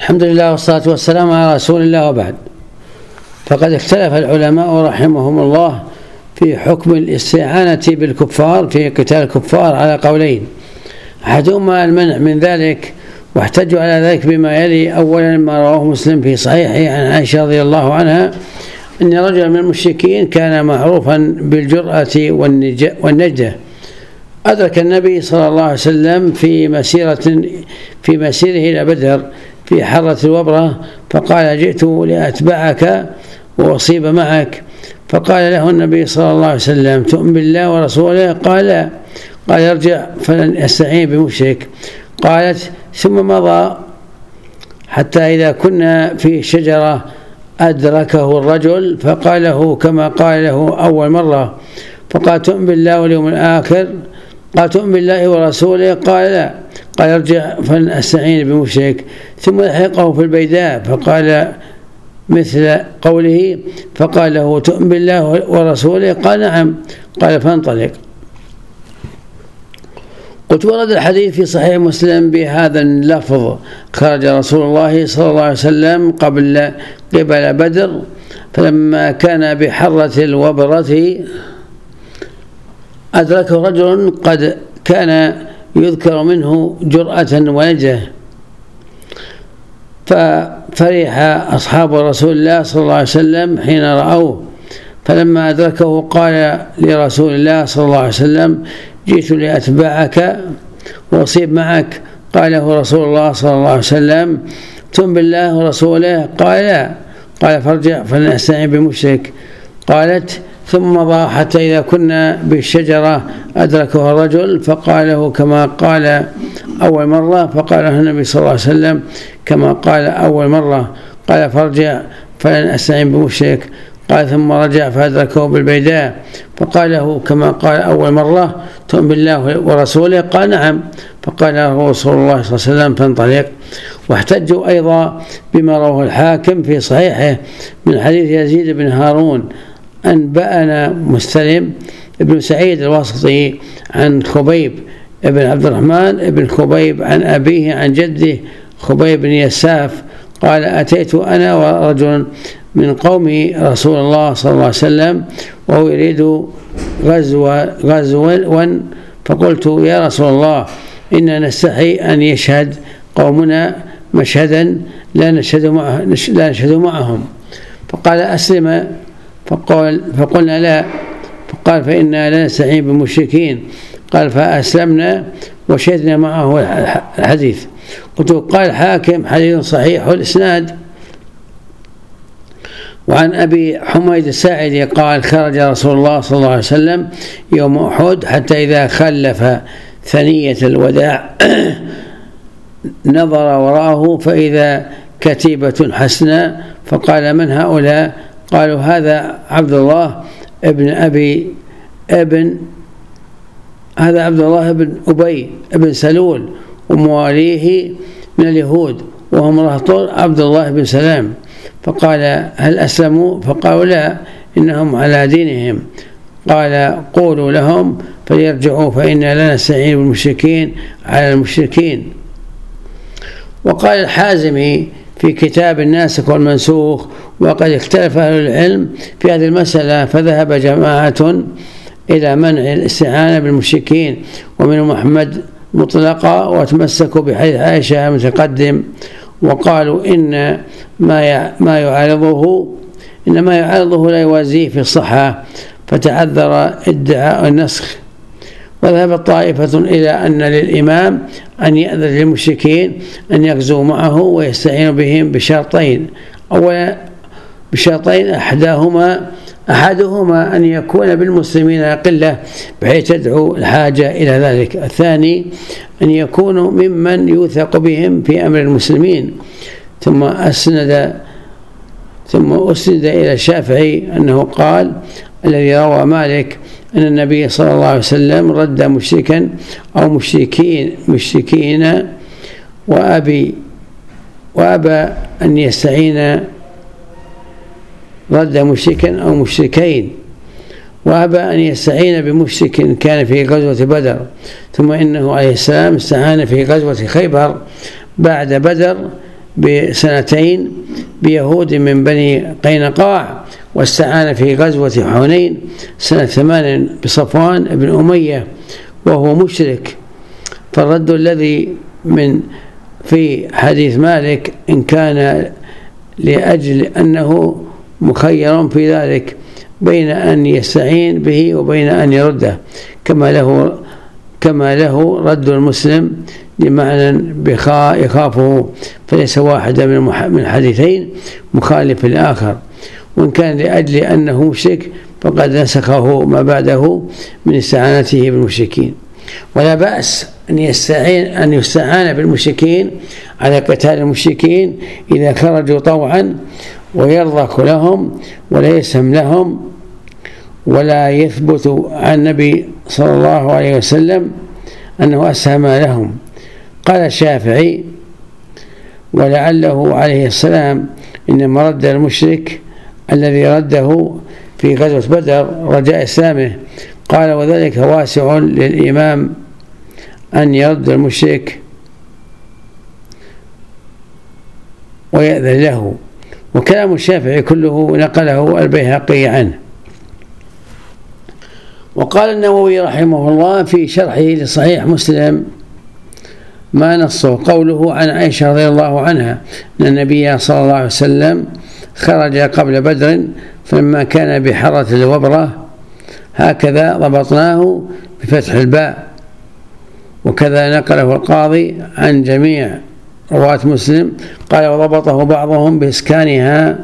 الحمد لله والصلاة والسلام على رسول الله وبعد. فقد اختلف العلماء رحمهم الله في حكم الاستعانة بالكفار في قتال الكفار على قولين، أحدهما المنع من ذلك، واحتجوا على ذلك بما يلي. أولا ما رواه مسلم في صحيحه عن عائشة رضي الله عنها أن رجلا من المشركين كان معروفا بالجرأة والنجدة، أدرك النبي صلى الله عليه وسلم في مسيره إلى بدر في حرة الوبرة، فقال: جئت لأتبعك وأصيب معك. فقال له النبي صلى الله عليه وسلم: تؤمن بالله ورسوله؟ قال ارجع فلن أستعين بمشرك. قالت: ثم مضى حتى إذا كنا في شجرة أدركه الرجل فقال له كما قال له أول مرة، فقال: تؤمن بالله واليوم الآخر؟ قال: تؤمن بالله ورسوله؟ قال: لا. قال: ارجع فلن أستعين بمشرك. ثم لحقه في البيداء فقال مثل قوله، فقال له: تؤمن بالله ورسوله؟ قال: نعم. قال: فانطلق. قلت: ورد الحديث في صحيح مسلم بهذا اللفظ: خرج رسول الله صلى الله عليه وسلم قبل بدر، فلما كان بحرة الوبرة أدركه رجل قد كان يذكر منه جرأة ونجدة، ففرح أصحاب رسول الله صلى الله عليه وسلم حين رأوه. فلما أدركه قال لرسول الله صلى الله عليه وسلم: جئت لأتبعك وأصيب معك. قال له رسول الله صلى الله عليه وسلم: تؤمن بالله ورسوله؟ قال: لا. قال: فارجع فلن أستعين بمشرك. قالت: ثم مضى حتى إذا كنا بالشجرة أدركه الرجل فقال له كما قال أول مرة، فقال له النبي صلى الله عليه وسلم كما قال أول مرة. قال: فارجع فلن أستعين بمشرك. قال: ثم رجع فأدركه بالبيداء فقال له كما قال أول مرة: تؤمن بالله ورسوله؟ قال: نعم. فقال له رسول الله صلى الله عليه وسلم: فانطلق. واحتجوا أيضا بما رواه الحاكم في صحيحه من حديث يزيد بن هارون أنبأنا مستلم ابن سعيد الواسطي عن خبيب ابن عبد الرحمن ابن خبيب عن أبيه عن جده خبيب بن يساف قال: أتيت أنا ورجل من قوم رسول الله صلى الله عليه وسلم وهو يريد غزوا، فقلت: يا رسول الله، إنا نستحي أن يشهد قومنا مشهدا لا نشهد معهم. فقال: أسلم. فقلنا: لا. فقال: فإنا لا نستعين بالمشركين. قال: فأسلمنا وشهدنا معه الحديث. قلت: قال الحاكم: حديث صحيح الإسناد. وعن أبي حميد الساعدي قال: خرج رسول الله صلى الله عليه وسلم يوم أحد حتى إذا خلف ثنية الوداع نظر وراءه فإذا كتيبة حسناء، فقال: من هؤلاء؟ قالوا: هذا عبد الله بن أبي بن سلول ومواليه من اليهود، وهم رهط عبد الله بن سلام. فقال: هل أسلموا؟ فقالوا: لا، إنهم على دينهم. قال: قولوا لهم فليرجعوا فإنا لا نستعين بالمشركين على المشركين. وقال الحازمي في كتاب الناسخ والمنسوخ: وقد اختلف أهل العلم في هذه المسألة، فذهب جماعة إلى منع الاستعانة بالمشركين ومنهم محمد مطلقا، وتمسكوا بحديث عائشة المتقدم، وقالوا إن ما يعارضه لا يوازيه في الصحة، فتعذر ادعاء النسخ. وذهبت طائفة إلى أن للإمام أن يأذن للمشركين أن يغزوا معه ويستعين بهم بشرطين: أولا أحدهما أن يكون بالمسلمين قلة بحيث تدعو الحاجة إلى ذلك. الثاني أن يكونوا ممن يوثق بهم في أمر المسلمين. ثم أسند إلى الشافعي أنه قال: الذي روى مالك أن النبي صلى الله عليه وسلم رد مشركا أو مشركين وأبى أن يستعين، رد مشركا أو مشركين وأبى أن يستعين بمشرك كان في غزوة بدر. ثم إنه عليه السلام استعان في غزوة خيبر بعد بدر بسنتين بيهود من بني قينقاع، واستعان في غزوة حنين سنة 8 بصفوان بن أمية وهو مشرك. فالرد الذي في حديث مالك إن كان لأجل أنه مخير في ذلك بين أن يستعين به وبين أن يرده، كما له رد المسلم بمعنى يخافه، فليس واحدا من الحديثين مخالف للآخر. وإن كان لأجل أنه مشرك فقد نسخه ما بعده من استعانته بالمشركين. ولا بأس أن يستعان بالمشركين على قتال المشركين إذا خرجوا طوعا ويرضى لهم ولا يسهم لهم، ولا يثبت عن النبي صلى الله عليه وسلم أنه أسهم لهم. قال الشافعي: ولعله عليه السلام إنما رد المشرك الذي رده في غزوة بدر رجاء إسلامه. قال: وذلك واسع للإمام أن يرد المشرك ويأذن له. وكلام الشافعي كله نقله البيهقي عنه. وقال النووي رحمه الله في شرحه لصحيح مسلم ما نصه قوله عن عائشة رضي الله عنها أن النبي صلى الله عليه وسلم خرج قبل بدر فلما كان بحرة الوبرة هكذا ضبطناه بفتح الباء. وكذا نقله القاضي عن جميع رواة مسلم. قال: وضبطه بعضهم بإسكانها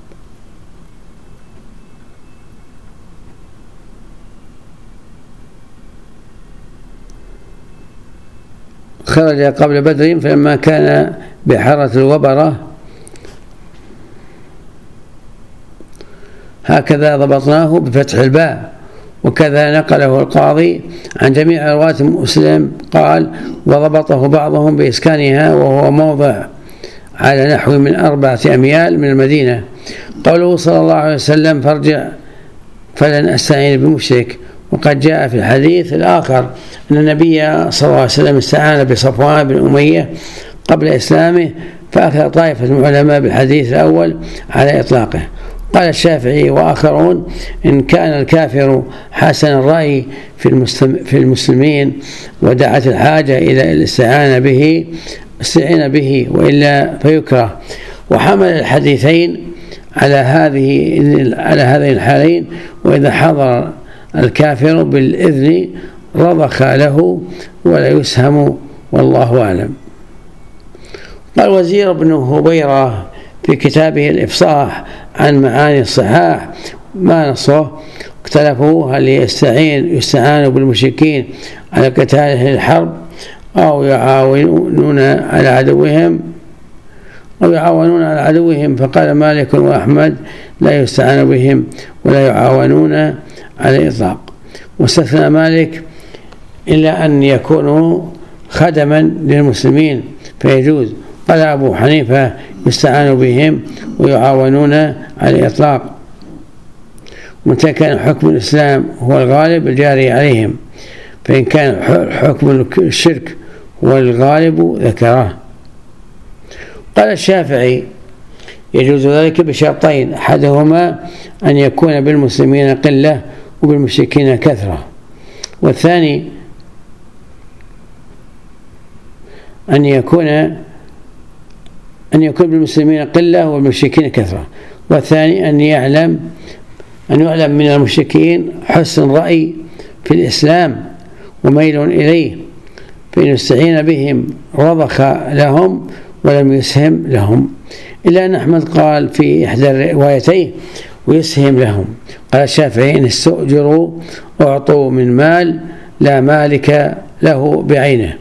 خرج قبل بدر فلما كان بحرة الوبرة هكذا ضبطناه بفتح الباء. وكذا نقله القاضي عن جميع رواة مسلم قال: وضبطه بعضهم بإسكانها وهو موضع على نحو من 4 أميال من المدينة. قوله صلى الله عليه وسلم: فارجع فلن أستعين بمشرك. وقد جاء في الحديث الآخر أن النبي صلى الله عليه وسلم استعان بصفوان بن أمية قبل إسلامه، فأخذ طائفة من العلماء بالحديث الأول على إطلاقه. قال الشافعي وآخرون: إن كان الكافر حسن الرأي في المسلمين ودعت الحاجة إلى الاستعانة به استعين به، وإلا فيكره. وحمل الحديثين على هذين الحالين: وإذا حضر الكافر بالإذن رضخ له ولا يسهم، والله أعلم. قال وزير بن هبيرة في كتابه الإفصاح عن معاني الصحاح ما نصه: اختلفوا هل يستعان بالمشركين على قتالهم الحرب أو يعاونون على عدوهم، فقال مالك وأحمد: لا يستعان بهم ولا يعاونون على الإطلاق. واستثنى مالك إلا أن يكونوا خدما للمسلمين فيجوز. قال أبو حنيفة: يستعان بهم ويعاونون على الإطلاق، متى كان حكم الإسلام هو الغالب الجاري عليهم، فإن كان حكم الشرك هو الغالب ذكره. قال الشافعي: يجوز ذلك بشرطين: أحدهما أن يكون بالمسلمين قلة وبالمشركين كثرة، والثاني أن يكون بالمسلمين قلة والمشركين كثرة، والثاني أن يعلم من المشركين حسن رأي في الإسلام وميل إليه، فإن استعين بهم رضخ لهم ولم يسهم لهم. إلا أن أحمد قال في إحدى الروايتين: ويسهم لهم. قال الشافعي: إن استؤجروا أعطوا من مال لا مالك له بعينه.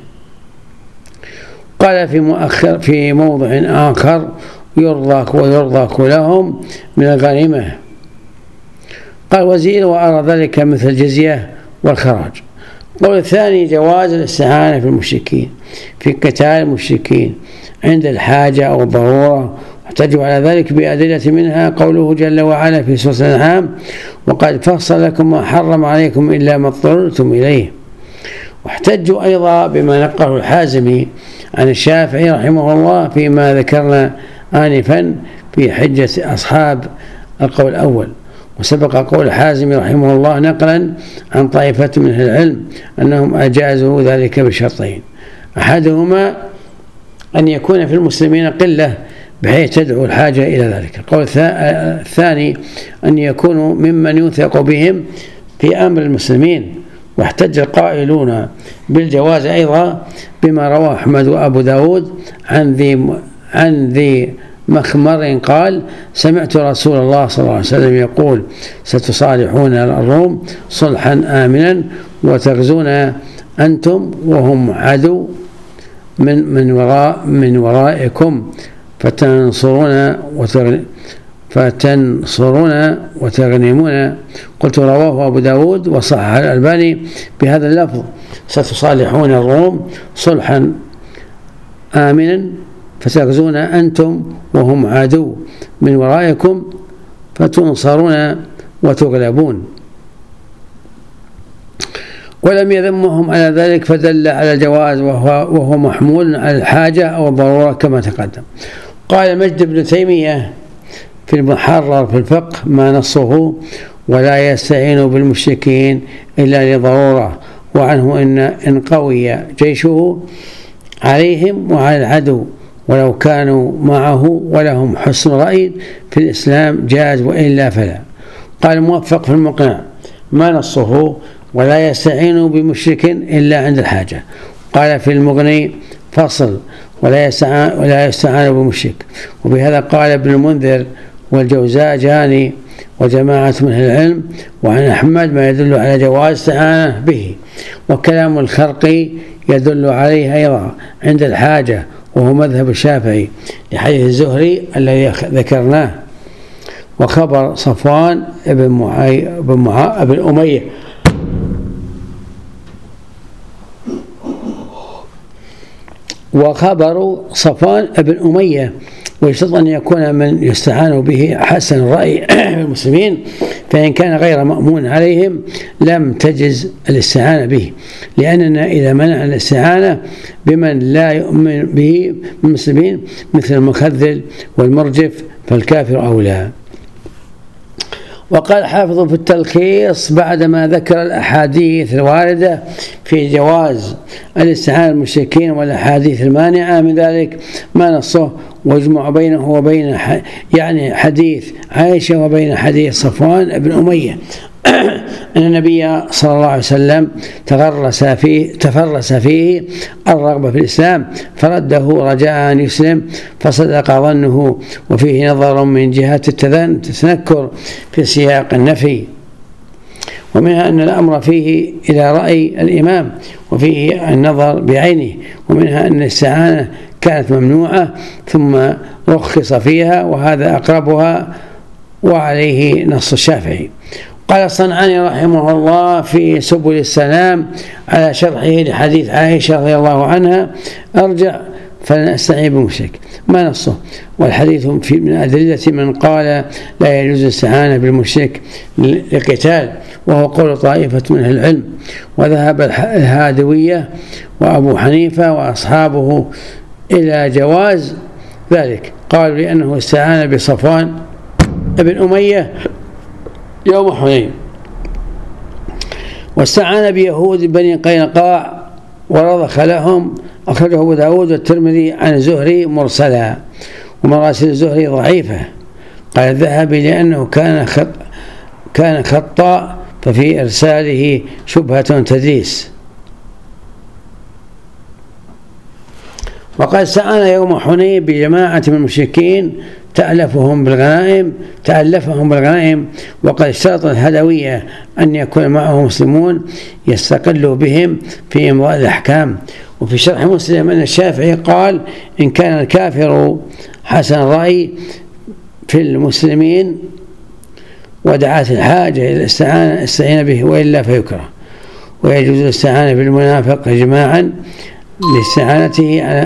قال في موضع آخر: يرضى لهم من الغنيمة. قال وزير: وأرى ذلك مثل الجزية والخراج. قول الثاني: جواز الاستعانة في المشركين في قتال المشركين عند الحاجة أو الضرورة، واحتجوا على ذلك بأدلة منها قوله جل وعلا في سورة الأنعام: وقد فصل لكم ما حرم عليكم إلا ما اضطررتم إليه. واحتجوا أيضا بما نقله الحازمي عن الشافعي رحمه الله فيما ذكرنا آنفا في حجة أصحاب القول الأول. وسبق قول الحازمي رحمه الله نقلا عن طائفة من أهل العلم أنهم أجازوا ذلك بشرطين: أحدهما أن يكون في المسلمين قلة بحيث تدعو الحاجة إلى ذلك. القول الثاني أن يكونوا ممن يوثق بهم في أمر المسلمين. واحتج القائلون بالجواز أيضا بما رواه أحمد وأبو داود عن ذي مخمر قال: سمعت رسول الله صلى الله عليه وسلم يقول: ستصالحون الروم صلحا آمنا وتغزون أنتم وهم عدو من ورائكم فتنصرون وتغنمون. قلت: رواه أبو داود وصحح الألباني بهذا اللفظ: ستصالحون الروم صلحا آمنا فتغزون أنتم وهم عدو من ورائكم فتنصرون وتغلبون. ولم يذمهم على ذلك فدل على الجواز وهو محمول على الحاجة أو الضرورة كما تقدم. قال مجد بن تيمية في المحرر في الفقه ما نصه: ولا يستعين بالمشركين إلا لضرورة، وعنه إن قوي جيشه عليهم وعلى العدو ولو كانوا معه ولهم حسن رأي في الإسلام جاز وإلا فلا. قال الموفق في المقنع ما نصه: ولا يستعين بمشرك إلا عند الحاجة. قال في المغني فصل: ولا يستعان بمشرك. وبهذا قال ابن المنذر والجوزجاني وجماعة من أهل العلم. وعن أحمد ما يدل على جواز استعانة به. وكلام الخرقي يدل عليه أيضا عند الحاجة، وهو مذهب الشافعي لحديث الزهري الذي ذكرناه. وخبر صفوان بن أمية ويشترط أن يكون من يستعان به حسن الرأي بالمسلمين، فإن كان غير مأمون عليهم لم تجز الاستعانة به، لأننا إذا منع الاستعانة بمن لا يؤمن به من المسلمين مثل المخذل والمرجف فالكافر أولى. وقال حافظ في التلخيص بعدما ذكر الأحاديث الواردة في جواز الاستعانة بالمشركين والأحاديث المانعة من ذلك ما نصه: واجمع بينه وبين يعني حديث عائشة وبين حديث صفوان بن أمية أن النبي صلى الله عليه وسلم تفرس فيه الرغبة في الإسلام فرده رجاء أن يسلم فصدق ظنه، وفيه نظر من جهة التنكر في سياق النفي، ومنها أن الأمر فيه إلى رأي الإمام، وفيه النظر بعينه، ومنها أن الاستعانة كانت ممنوعة ثم رخص فيها، وهذا أقربها وعليه نص الشافعي. قال الصنعاني رحمه الله في سبل السلام على شرحه لحديث عائشة رضي الله عنها: أرجع فلن أستعين بمشرك ما نصه. والحديث من أدلة من قال لا يجوز الاستعانة بالمشرك لقتال، وهو قول طائفة من أهل العلم. وذهب الهادوية وأبو حنيفة وأصحابه إلى جواز ذلك، قالوا لأنه استعان بصفوان بن أمية يوم حنين، واستعان بيهود بني قينقاع ورضخ لهم. أخرجه أبو داود والترمذي عن الزهري مرسلا، ومراسل الزهري ضعيفة. قال الذهبي لأنه كان خطاء ففي إرساله شبهة تدليس. وقد استعان يوم حنين بجماعة من المشركين تألفهم بالغنائم، وقد اشترط الهدوية أن يكون معه مسلمون يستقل بهم في إمضاء الأحكام. وفي شرح مسلم أن الشافعي قال: إن كان الكافر حسن الرأي في المسلمين ودعت الحاجة إلى الاستعانة استعين به، وإلا فيكره. ويجوز الاستعانة بالمنافق إجماعا لاستعانته